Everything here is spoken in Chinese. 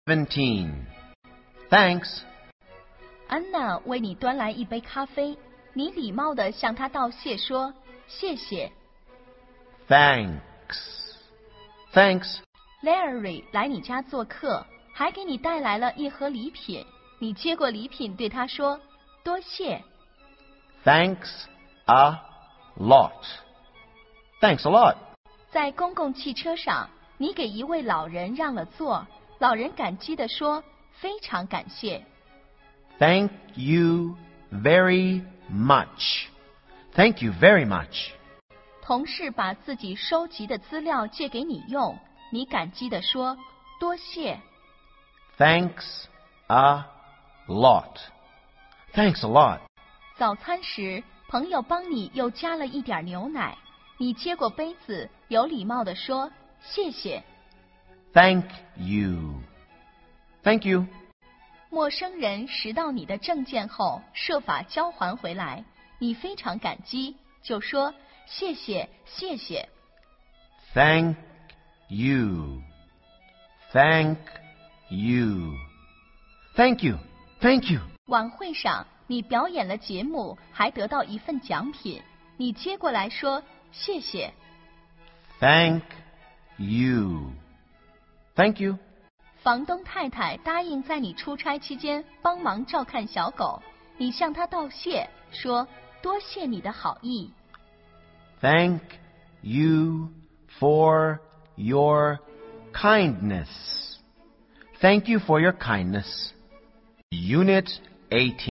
17. Thanks. 安娜为你端来一杯咖啡，你礼貌地向她道谢说谢谢。 Thanks. Thanks. Larry 来你家做客，还给你带来了一盒礼品，你接过礼品对他说多谢。 Thanks a lot. Thanks a lot. 在公共汽车上，你给一位老人让了座，老人感激地说非常感谢。 Thank you very much. Thank you very much. 同事把自己收集的资料借给你用，你感激地说多谢。 Thanks a lot. Thanks a lot. 早餐时，朋友帮你又加了一点牛奶，你接过杯子，有礼貌地说谢谢。 Thank you. Thank you. 陌生人拾到你的证件后，设法交还回来，你非常感激，就说谢谢谢谢。 Thank you. Thank you. Thank you. Thank you. 晚会上，你表演了节目，还得到一份奖品，你接过来说谢谢。 Thank you. Thank you. 房东太太答应在你出差期间帮忙照看小狗，你向她道谢，说多谢你的好意。 Thank you for your kindness. Thank you for your kindness. Unit 18.